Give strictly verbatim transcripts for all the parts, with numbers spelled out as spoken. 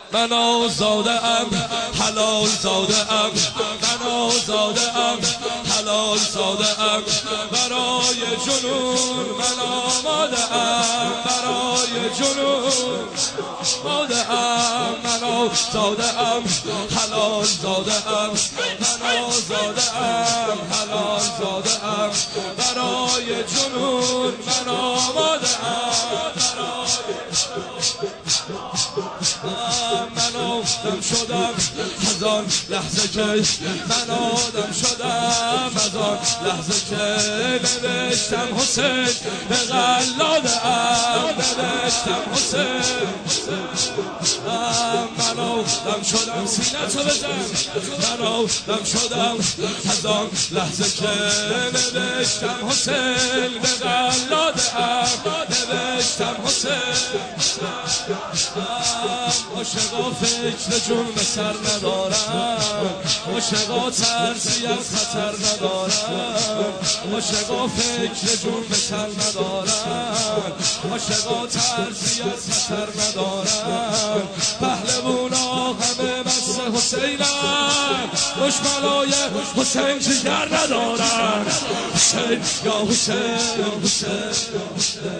من آزاده ام حلال زاده ام من آزاده ام حلال زاده ام برای جنون من آماده ام برای جنون آماده ام من آزاده ام حلال زاده ام من آزاده ام حلال زاده ام برای جنون من آماده ام من آدم شدم از آن لحظه که من آدم شدم از آن لحظه که نوشتم حسین به قلاده ام نوشتم حسین من آدم شدم سینه تو بزن من آدم شدم از آن لحظه که نوشتم حسین به قلاده ام نوشتم حسین عاشقا فکر جون به سر ندارم عاشقا ترسی از خطر ندارم عاشقا فکر جون به سر ندارم عاشقا ترسی از خطر ندارم پهلوانا همه مست حسینم دشمنای حسین جگر ندارم حسین یا حسین حسین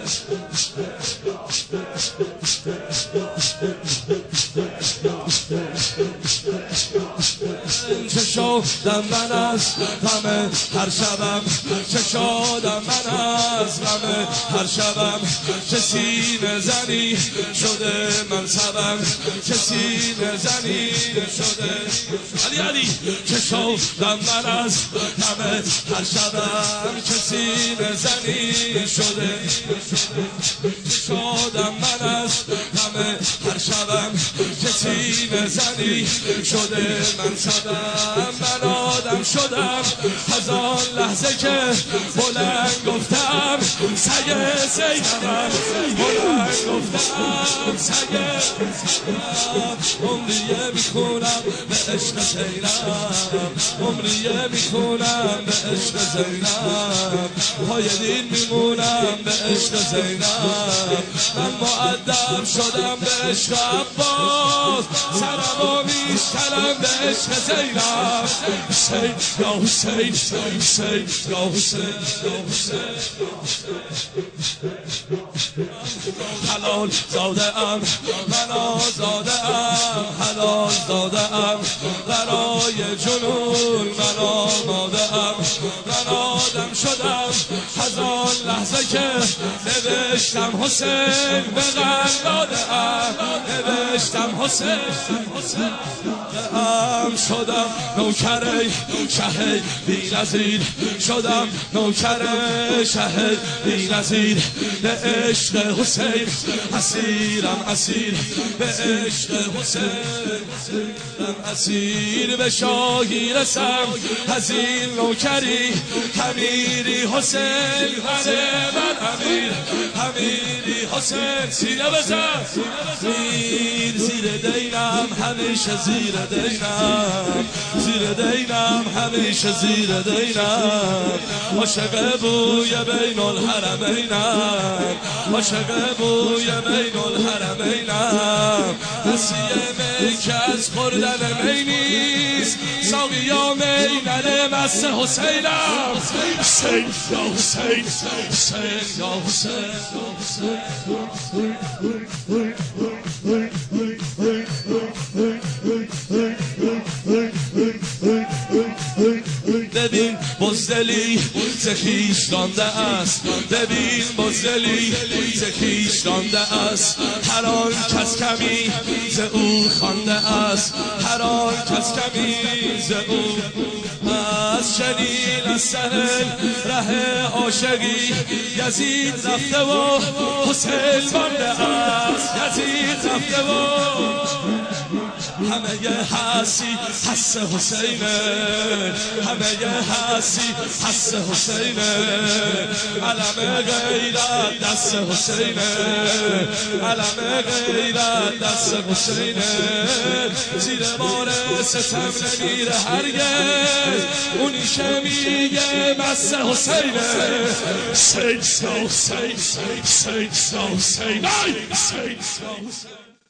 چه شادم من از غم هر شبم چه شادم من از غم هر شبم چه سینه زنی شده منصبم چه سینه زنی شده علی علی چه شادم من از غم هر شبم چه سینه زنی شده چه شادم من از غم هر شبم چه سینه زنی شده منصبم من آدم شدم از آن لحظه که بلند گفتم سگ زینبم بلند گفتم سگ عمریه میخونم به عشق زینب عمریه میخونم به عشق زینب پای دین میمونم به عشق زینب من مؤدب شدم به عشق عباس سرمو میشکنم به عشق زینب حسین یا حسین حسین یا حسین حلال زاده ام من آزاده ام حلال زاده ام برای جنون من آماده ام من آدم شدم از آن لحظه که نوشتم حسین به قلاده ام نوشتم حسین ام شدم نوکر شه بی‌نظیر شدم نوکر شه بی‌نظیر به عشق حسین اسیرم اسیر به عشق حسین اسیر به شاهی رسم از این نوکری امیری حسین غره من امیر امیری حسین سینه بزن زیر زیر دینم همیشه زیر دینم زیر دینم همیشه زیر دینم عاشق بوی بین الحرمینم عاشق بوی بین الحرمینم نسیه که از خوردن می نیست ساقیا مینن مست حسینم حسین یا حسین حسین یا حسین ببین بزدلی ز خویش رانده است ببین بزدلی ز خویش رانده است هر آن کس کمی ز او خوانده است هر آن کس کمی ز او از شنیل از سهل ره عاشقی یزید رفته و حسین مانده است یزید رفته و همه حسی حس حسینه همه حسی حس حسینه علم غیرت دست حسینه علم غیرت دست حسینه زیر بار ستم نمیره هرگز اونی که میگه مست حسینه حسین حسین حسین حسین حسین